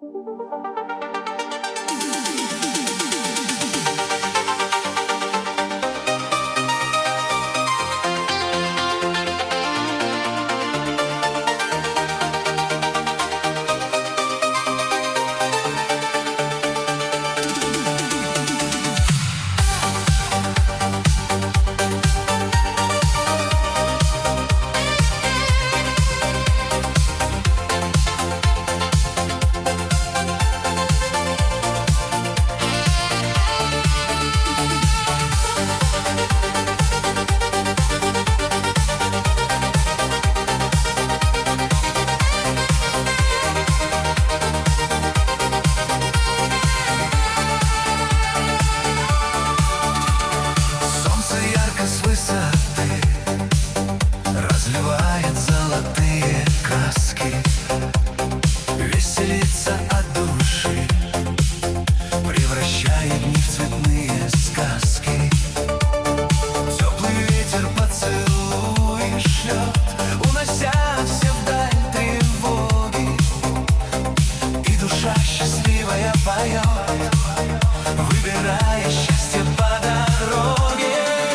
Разливает золотые краски, веселится от души, превращает дни в цветные сказки. Теплый ветер поцелуи шлет, унося все вдаль тревоги, и душа счастливая поет, выбирая счастье по дороге.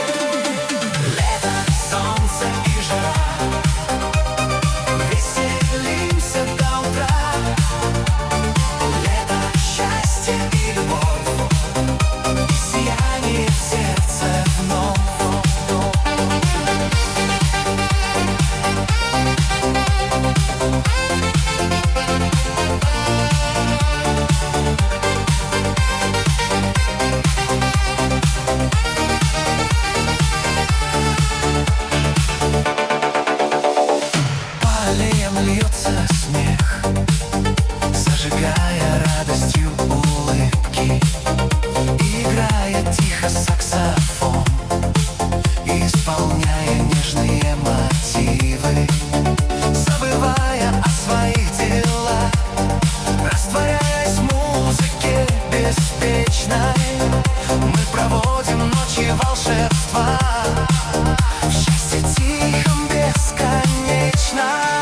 Льется смех, зажигая радостью улыбки. Играет тихо саксофон, исполняя нежные мотивы, забывая о своих делах, растворяясь в музыке беспечной. Мы проводим ночи волшебства в счастье тихом бесконечно.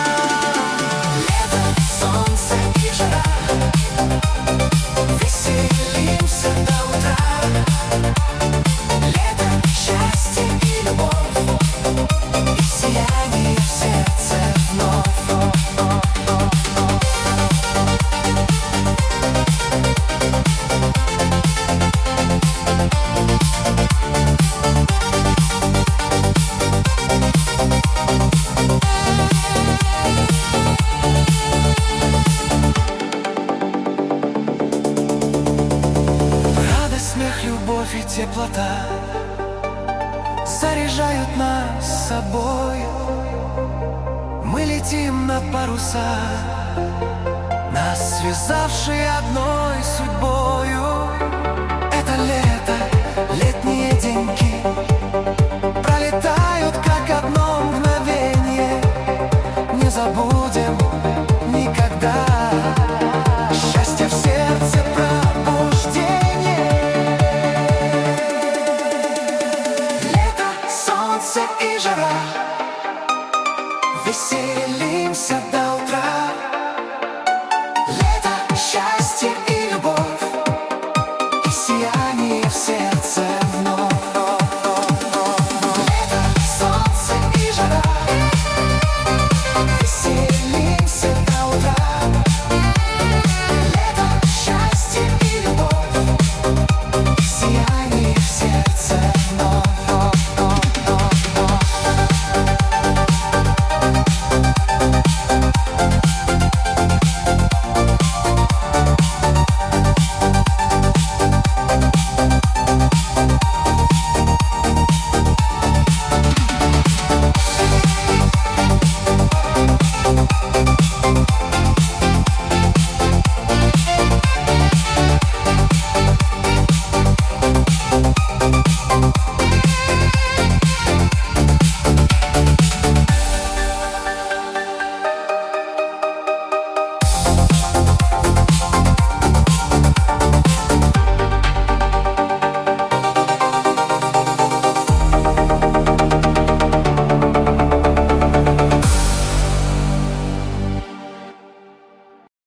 Смех, любовь и теплота заряжают нас собой. Мы летим над паруса, нас связавшие одной судьбою.